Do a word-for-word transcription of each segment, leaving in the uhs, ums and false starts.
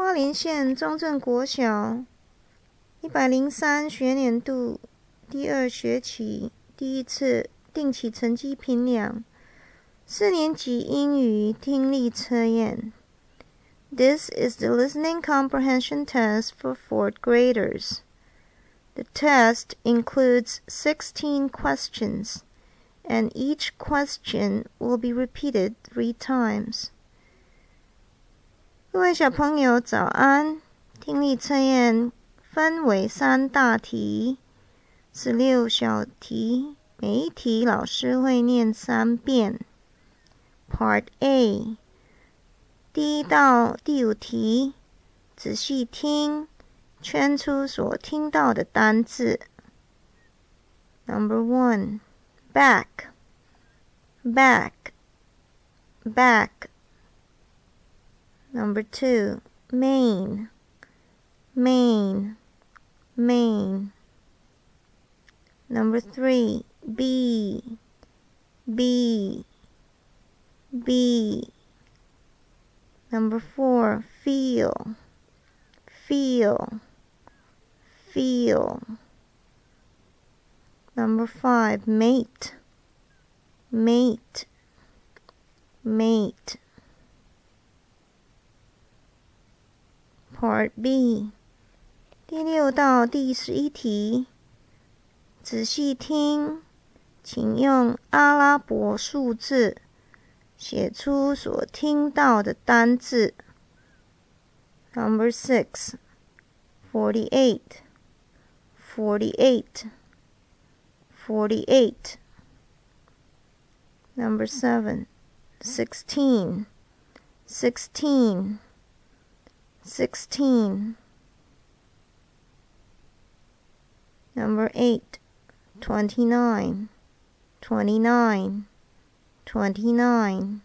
花莲县中正国小一百零三学年度第二学期第一次定期成绩评量，四年级英语听力测验。This is the listening comprehension test for fourth graders. The test includes sixteen questions, and each question will be repeated three times. 各位小朋友早安，听力测验分为三大题，十六小题，每一题老师会念三遍。Part A， 第一到第五题，仔细听，圈出所听到的单字。Number one, back, back, back. Number two, main, main, main. Number three, B, B, B. Number four, feel, feel, feel. Number five, mate, mate, mate. Part B， 第六到第十一题，仔细听，请用阿拉伯数字写出所听到的单字。Number six, forty-eight, forty-eight, forty-eight. Number seven, sixteen, sixteen, sixteen. Number eight, twenty-nine, twenty-nine, twenty-nine.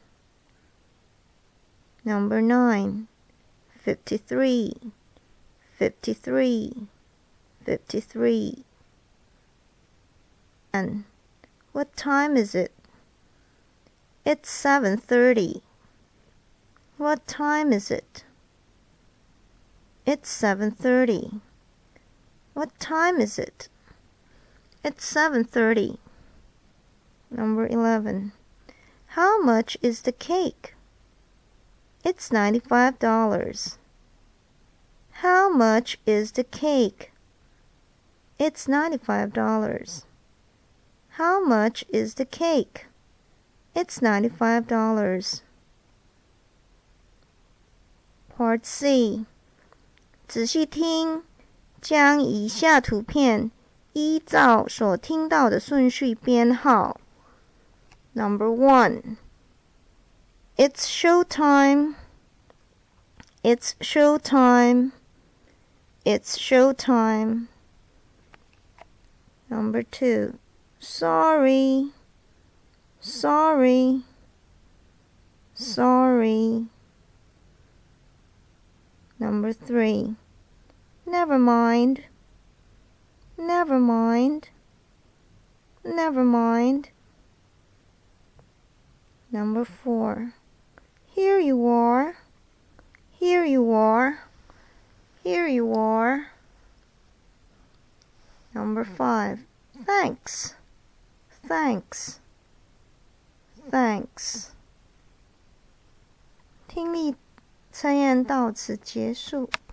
Number nine, fifty-three, fifty-three, fifty-three. And what time is it? It's seven thirty. What time is it? It's seven thirty. What time is it? It's seven thirty. Number eleven. How much is the cake? It's ninety-five dollars. How much is the cake? It's ninety-five dollars. How much is the cake? It's ninety-five dollars. Part C， 仔细听，将以下图片依照所听到的顺序编号。Number one, it's showtime. It's showtime. It's showtime. Number two, sorry. Sorry. Sorry. Number three, never mind. Never mind. Never mind. Number four, here you are. Here you are. Here you are. Number five, thanks. Thanks. Thanks. 听力测验到此结束。